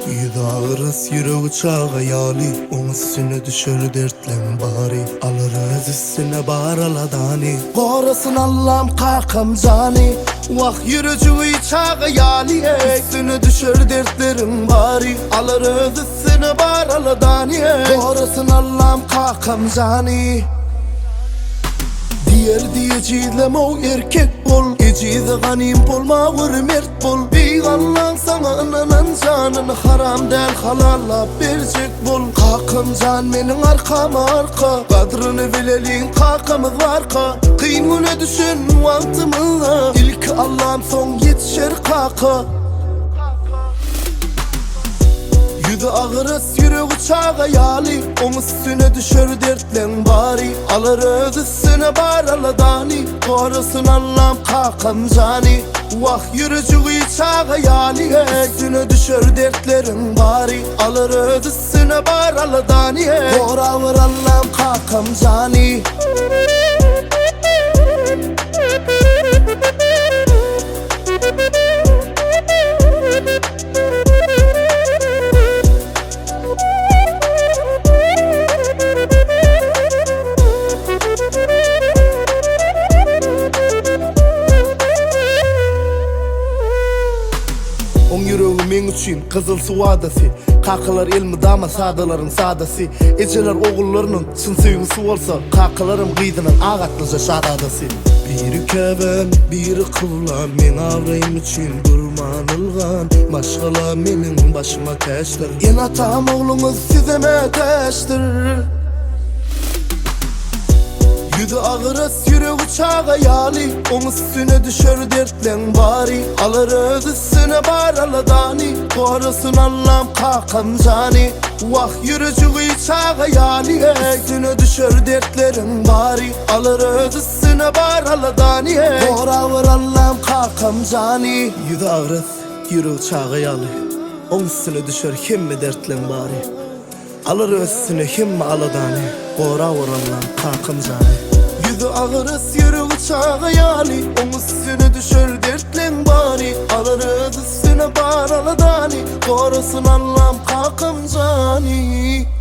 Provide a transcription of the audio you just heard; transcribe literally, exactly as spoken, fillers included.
Yüzü ağırız yürek çağı yali, onun üstüne düşür dertlen bari. Alırız üstüne baraladani, korasın Allah'ım kakam cani. Vah yürücüğü çağı yali, üstüne düşür dertlerin bari. Alırız üstüne baraladani, korasın Allah'ım kakam cani. Diğer diyeceğim o erkek bol, gecede ganim bolma vur mert bol. Bir Allah'ın sana ananan canını haram del halalla verecek bol. Kakam can benim arkama arka, kadrını bilelin kakamız varka. Kıyın güne düşün vaktımıza, ilk Allah'ım son yetişer kaka. Yüzü ağırız yürek çağı yali, onun üstüne düşür dertlen bari. Alırız üstüne baraladani, korusun Allah'ım kakam cani. Vah yürücüğü çağı yali, üstüne düşür dertlerin bari. Alırız üstüne baraladani, koravur Allah'ım kakam cani. On yüreği men üçün kızıl su adası, kakılar elmi dama sadaların sadası. Eceler oğullarının çın suyunu su olsa, kakılarım gıydının ağatlıca şad adası. Biri keben, biri kıvla, men avrayım üçün durmanılgan. Başkala menin başıma teştir, en atam oğlunuz sizeme teştir. Yüzü ağırız yürek çağı yali, onun üstüne düşür dertlen bari. Alırız üstüne baraladani, korusun Allah'ım kakam cani. Vah yürücüğü çağı yali, üstüne düşür dertlerin bari. Alırız üstüne baraladani, koravur Allah'ım kakam cani. Yüzü ağırız yürek çağı yali, onun üstüne düşür himme dertlen bari. Alırız üstüne himme aladani, koravur Allah'ım kakam cani. Yüzü ağırız yürek çağı yali, onun üstüne düşür dertlen bari. Alırız üstüne baraladani, korusun Allah'ım kakam cani.